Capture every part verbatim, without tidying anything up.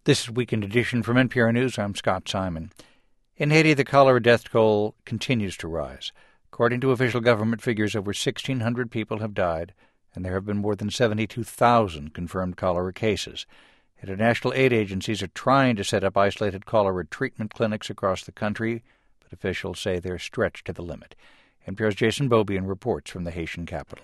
This is Weekend Edition from N P R News. I'm Scott Simon. In Haiti, the cholera death toll continues to rise. According to official government figures, over sixteen hundred people have died, and there have been more than seventy-two thousand confirmed cholera cases. International aid agencies are trying to set up isolated cholera treatment clinics across the country, but officials say they're stretched to the limit. N P R's Jason Beaubien reports from the Haitian capital.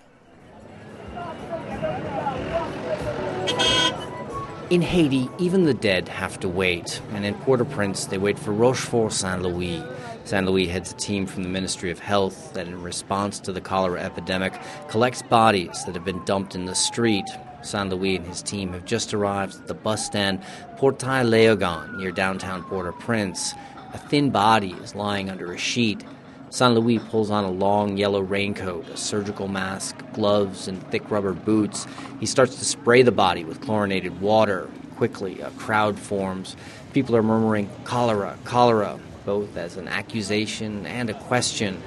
In Haiti, even the dead have to wait, and in Port-au-Prince, they wait for Rochefort-Saint-Louis. Saint-Louis heads a team from the Ministry of Health that, in response to the cholera epidemic, collects bodies that have been dumped in the street. Saint-Louis and his team have just arrived at the bus stand Portail-Léogane near downtown Port-au-Prince. A thin body is lying under a sheet. Saint-Louis pulls on a long yellow raincoat, a surgical mask, gloves, and thick rubber boots. He starts to spray the body with chlorinated water. Quickly, a crowd forms. People are murmuring, "Cholera, cholera," both as an accusation and a question.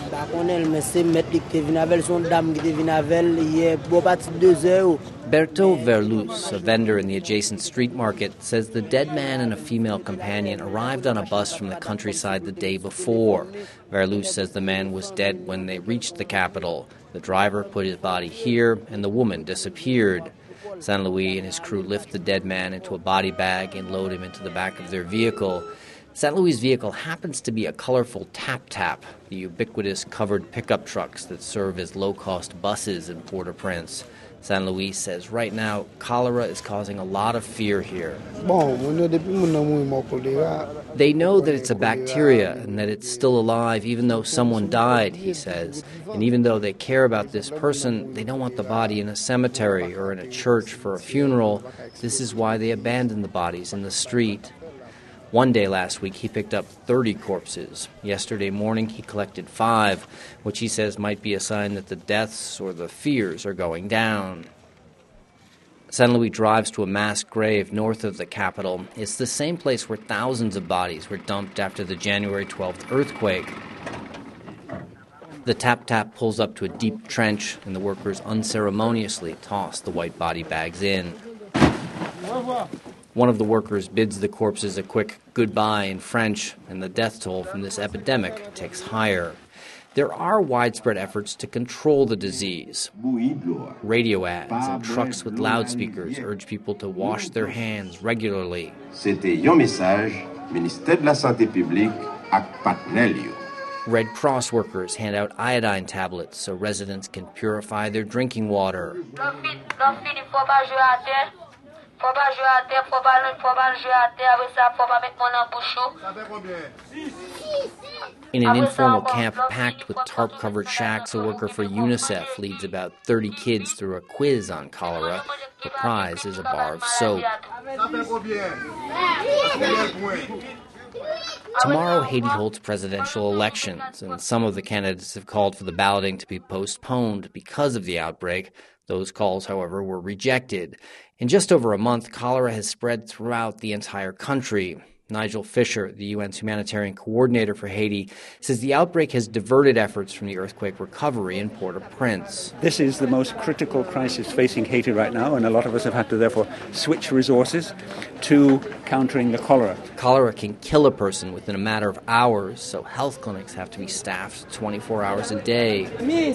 Berto Verlus, a vendor in the adjacent street market, says the dead man and a female companion arrived on a bus from the countryside the day before. Verlus says the man was dead when they reached the capital. The driver put his body here, and the woman disappeared. Saint-Louis and his crew lift the dead man into a body bag and load him into the back of their vehicle. Saint-Louis' vehicle happens to be a colorful tap-tap, the ubiquitous covered pickup trucks that serve as low-cost buses in Port-au-Prince. Saint-Louis says right now, cholera is causing a lot of fear here. They know that it's a bacteria and that it's still alive even though someone died, he says. And even though they care about this person, they don't want the body in a cemetery or in a church for a funeral. This is why they abandon the bodies in the street. One day last week, he picked up thirty corpses. Yesterday morning, he collected five, which he says might be a sign that the deaths or the fears are going down. Saint-Louis drives to a mass grave north of the capital. It's the same place where thousands of bodies were dumped after the January twelfth earthquake. The tap-tap pulls up to a deep trench, and the workers unceremoniously toss the white body bags in. One of the workers bids the corpses a quick goodbye in French, and the death toll from this epidemic ticks higher. There are widespread efforts to control the disease. Radio ads and trucks with loudspeakers urge people to wash their hands regularly. C'était yon message, Ministère de la Santé publique ak partenaire yo. Red Cross workers hand out iodine tablets so residents can purify their drinking water. In an informal camp packed with tarp-covered shacks, a worker for UNICEF leads about thirty kids through a quiz on cholera. The prize is a bar of soap. Tomorrow, Haiti holds presidential elections, and some of the candidates have called for the balloting to be postponed because of the outbreak. Those calls, however, were rejected. In just over a month, cholera has spread throughout the entire country. Nigel Fisher, the U N's humanitarian coordinator for Haiti, says the outbreak has diverted efforts from the earthquake recovery in Port-au-Prince. This is the most critical crisis facing Haiti right now, and a lot of us have had to therefore switch resources to countering the cholera. Cholera can kill a person within a matter of hours, so health clinics have to be staffed twenty-four hours a day.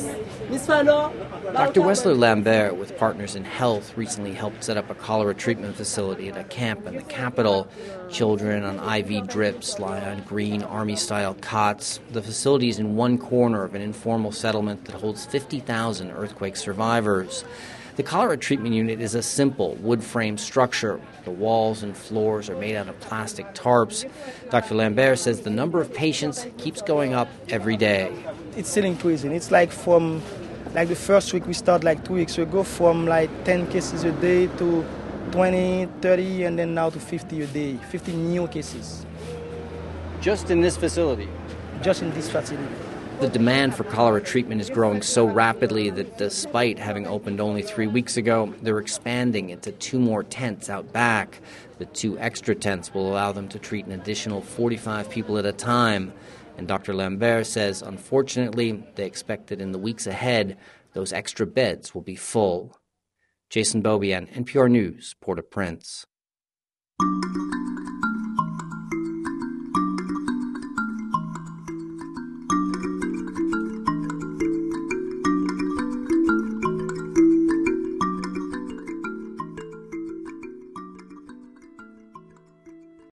Doctor Wesley Lambert, with Partners in Health, recently helped set up a cholera treatment facility at a camp in the capital. Children on I V drips lie on green army-style cots. The facility is in one corner of an informal settlement that holds fifty thousand earthquake survivors. The cholera treatment unit is a simple wood-frame structure. The walls and floors are made out of plastic tarps. Doctor Lambert says the number of patients keeps going up every day. It's still increasing. It's like from, like the first week we start like two weeks ago, from like ten cases a day to twenty, thirty, and then now to fifty a day, fifty new cases. Just in this facility? Just in this facility. The demand for cholera treatment is growing so rapidly that despite having opened only three weeks ago, they're expanding into two more tents out back. The two extra tents will allow them to treat an additional forty-five people at a time. And Doctor Lambert says, unfortunately, they expect that in the weeks ahead, those extra beds will be full. Jason Beaubien, N P R News, Port-au-Prince.